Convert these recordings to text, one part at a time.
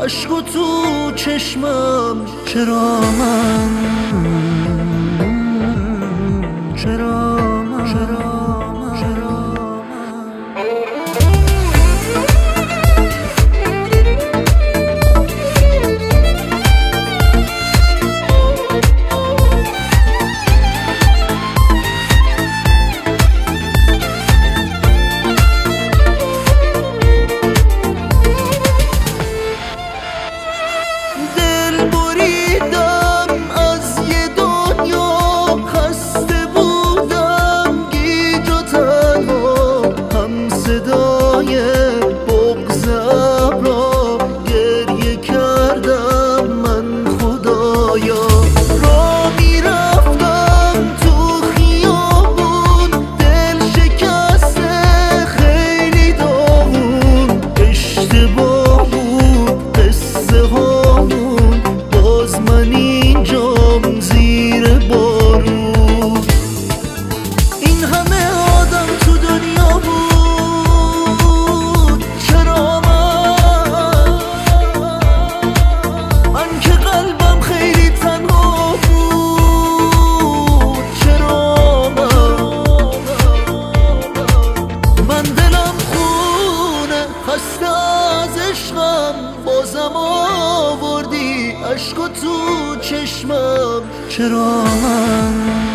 عشق و تو چشمم. چرا من، چرا من، بازم آوردی عشق و تو چشمم. چرا من،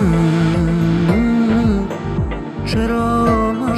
چرا من،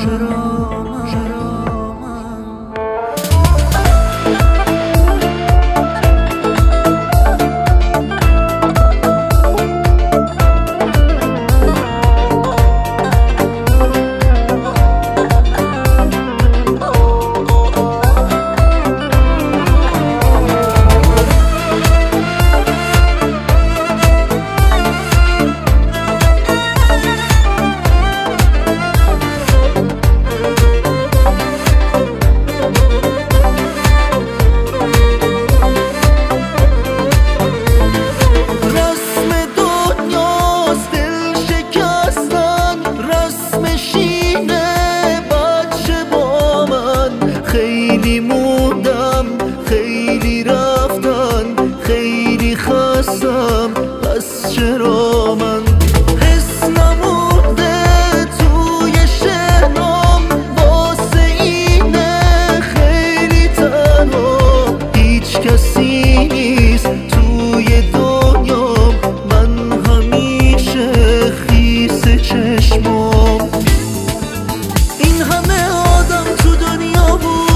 خیلی موندم، خیلی رفتن، خیلی خستم، پس چرا من حس نمونده توی شهرام واسه اینه خیلی تنها. هیچ کسی نیست توی دنیام، من همیشه خیس چشمام. این همه آدم تو دنیا بود،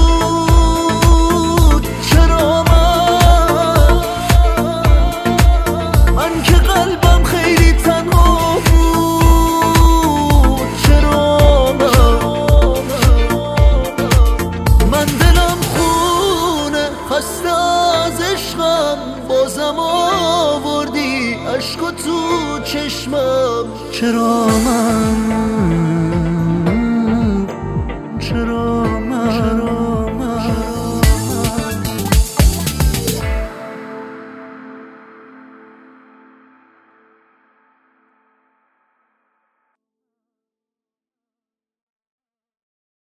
بازم آوردی عشق و تو چشمم. چرا من